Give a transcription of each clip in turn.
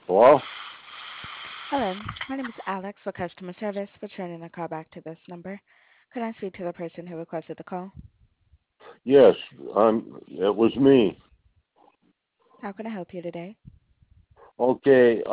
Well, Hello, my name is Alex with customer service, returning a call back to this number. Could I speak to the person who requested the call? yes, it was me. How can I help you today? Okay,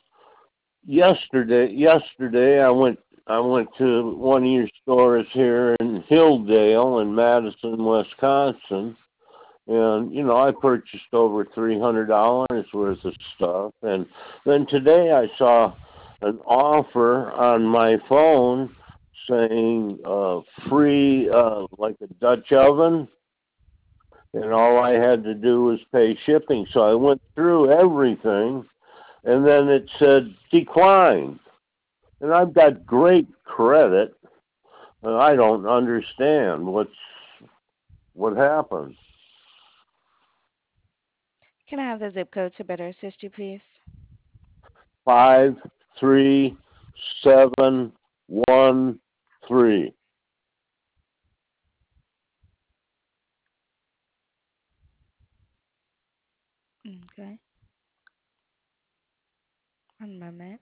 yesterday I went to one of your stores here in Hilldale in Madison, Wisconsin, and I purchased over $300 worth of stuff, and then today I saw an offer on my phone saying free like a Dutch oven, and all I had to do was pay shipping. So I went through everything, and then it said declined. And I've got great credit, and I don't understand what happened. Can I have the zip code to better assist you, please? 53713. Okay, one moment.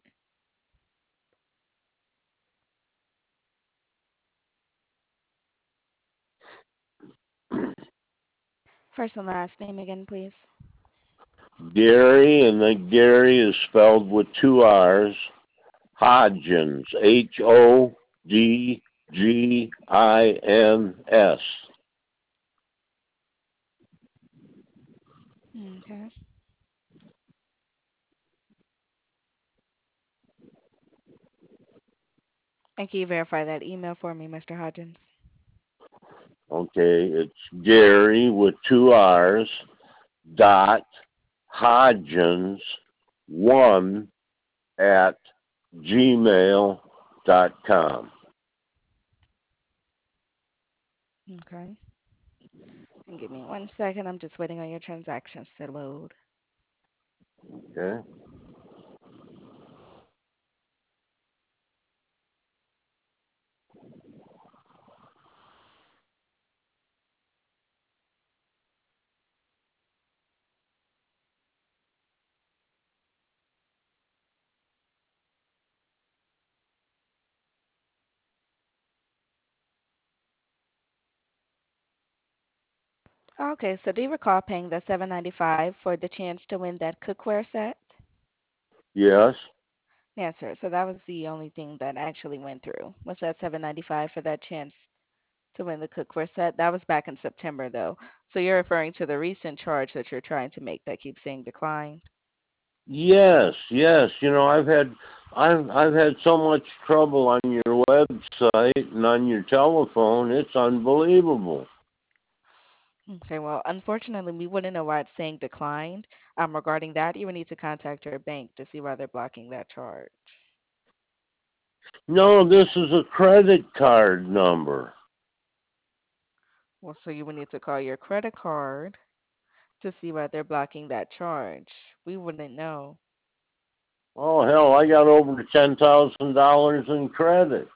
First and last name again, please. Gary, and then Gary is spelled with two R's. Hodgins, Hodgins. Okay. And can you verify that email for me, Mr. Hodgins? Okay, it's Gary with two R's dot Hodgins one at gmail.com. Okay. And give me one second. I'm just waiting on your transactions to load. Okay. Okay, so do you recall paying the $7.95 for the chance to win that cookware set? Yes. Yes, sir. So that was the only thing that actually went through. Was that 7.95 for that chance to win the cookware set? That was back in September, though. So you're referring to the recent charge that you're trying to make that keeps saying declined? Yes. I've had so much trouble on your website and on your telephone. It's unbelievable. Okay, well, unfortunately, we wouldn't know why it's saying declined. Regarding that, you would need to contact your bank to see why they're blocking that charge. No, this is a credit card number. Well, so you would need to call your credit card to see why they're blocking that charge. We wouldn't know. Oh hell, I got over $10,000 in credit.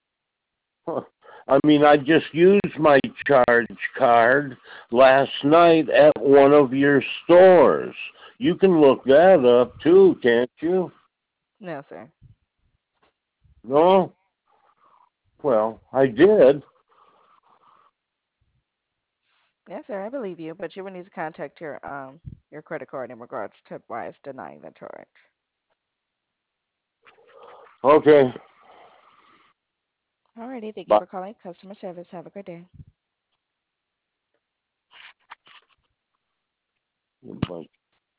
I mean, I just used my charge card last night at one of your stores. You can look that up too, can't you? No, sir. No? Well, I did. Yes, sir, I believe you, but you would need to contact your credit card in regards to why it's denying the charge. Okay. Alrighty, thank you Bye. for calling customer service. Have a good day. Bye.